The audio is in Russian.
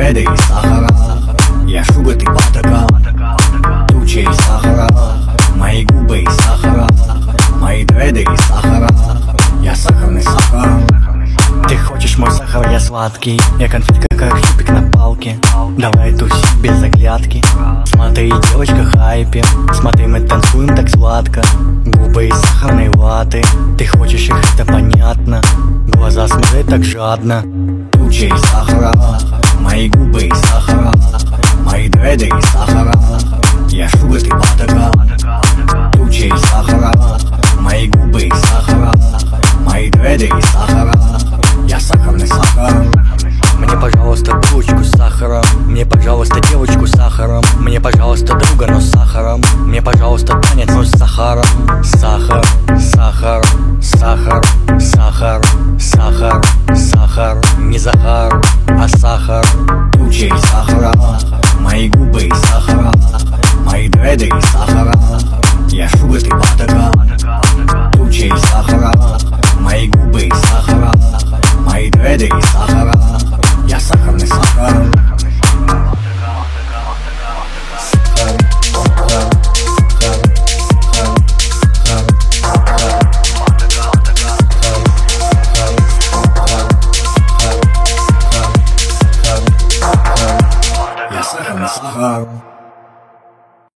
дреды из сахара. Я шуга, ты патока, туча из сахара. Мои губы из сахара, мои дреды из сахара. Я сахарный сахар. Ты хочешь мой сахар, я сладкий. Я конфетка, как щупик на палке. Давай тусить без оглядки. Смотри, девочка, хайпе. Смотри, мы танцуем так сладко. Губы из сахарной ваты. Ты хочешь их, это понятно. Глаза смотрят так жадно. Туча из сахара, мои губы из сахара. Мои дреды из сахара. Я шуга, ты патока, туча из сахара. Мои губы из сахара. Мои дреды из сахара. Я сахарный сахар. Мне, пожалуйста, булочку с сахаром. Мне, пожалуйста, девочку с сахаром. Мне, пожалуйста, друга, но с сахаром. Мне, пожалуйста, танец, но с сахаром. Сахар, сахар, сахар, сахар, сахар, сахар. Не Захар, а сахар. Туча из сахара, мои губы из сахара. Мои дреды из сахара. Я шуга, ты патока, туча из сахара. Мои губы из сахара. Мои дреды из сахара.